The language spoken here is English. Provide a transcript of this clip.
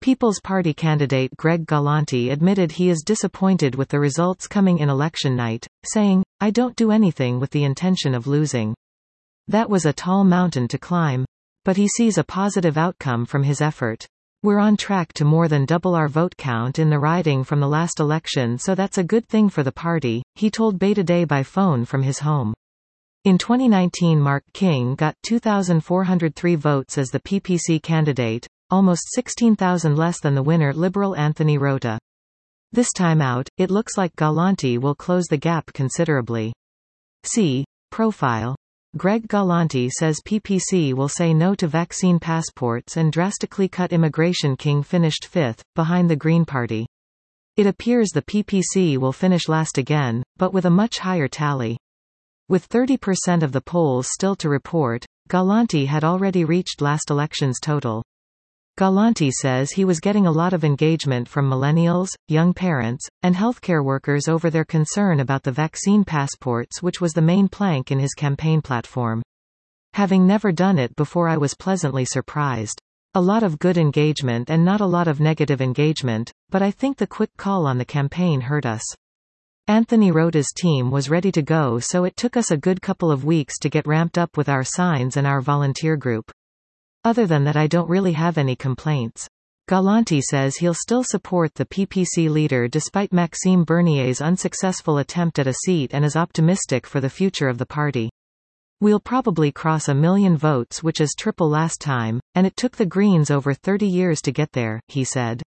People's Party candidate Greg Galanti admitted he is disappointed with the results coming in election night, saying, "I don't do anything with the intention of losing. That was a tall mountain to climb. But he sees a positive outcome from his effort. We're on track to more than double our vote count in the riding from the last election, so that's a good thing for the party," he told Bay Today by phone from his home. In 2019, Mark King got 2,403 votes as the PPC candidate, almost 16,000 less than the winner Liberal Anthony Rota. This time out, it looks like Galanti will close the gap considerably. See Profile. Greg Galanti says PPC will say no to vaccine passports and drastically cut immigration. King finished fifth, behind the Green Party. It appears the PPC will finish last again, but with a much higher tally. With 30% of the polls still to report, Galanti had already reached last election's total. Galanti says he was getting a lot of engagement from millennials, young parents, and healthcare workers over their concern about the vaccine passports, which was the main plank in his campaign platform. "Having never done it before, I was pleasantly surprised. A lot of good engagement and not a lot of negative engagement, but I think the quick call on the campaign hurt us. Anthony Rota's team was ready to go, so it took us a good couple of weeks to get ramped up with our signs and our volunteer group. Other than that, I don't really have any complaints." Galanti says he'll still support the PPC leader despite Maxime Bernier's unsuccessful attempt at a seat and is optimistic for the future of the party. "We'll probably cross 1 million votes, which is triple last time, and it took the Greens over 30 years to get there," he said.